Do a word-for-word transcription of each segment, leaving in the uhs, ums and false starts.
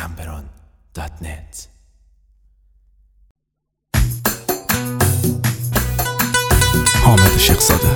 گمبران دات نت. حامد شیخزاده.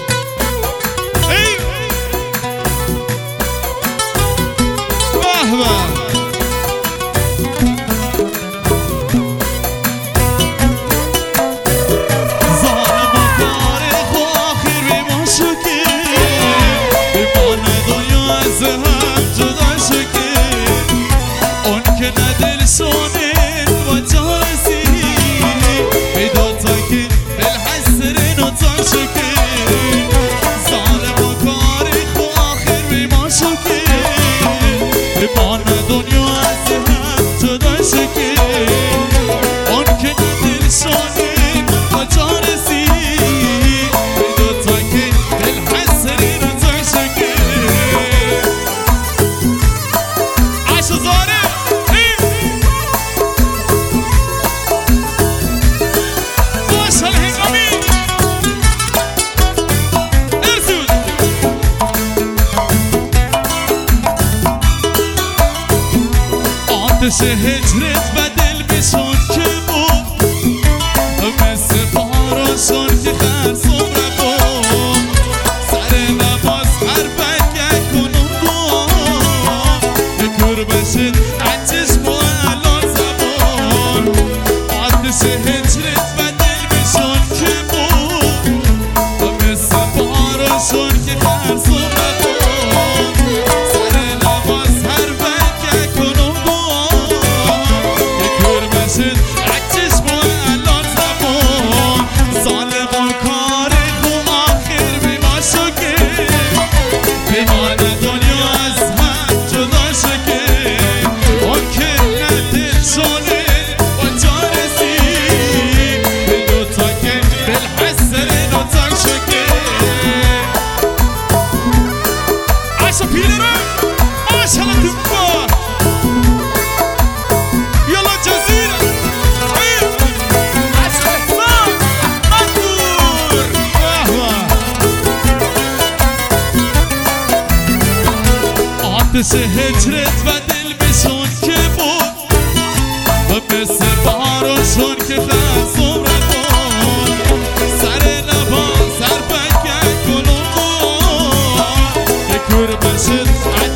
آتش هجرت بدل بشون که بود مثل باراشون که خرسون رفون سر نماز هر بگه کنون بود بکر بشد عجش با الان زبان. آتش هجرت بدل بشون که بود مثل باراشون که خرسون رفون سر نماز هر بگه کنون عکسش با الان زمان. ظالم و کار خوب آخر بیما شکه بیمان دنیا از هم جدا شکه اون که ندل شونه با جارسی به دوتا که بالحسر دوتا شکه عشا پیره رو عشا لطفا یالا جزیره آتش هجرت و دل بشون که بود و مثل باراشون که خرسون رفون سر لبان سر پکه کنون بود یک کور بشد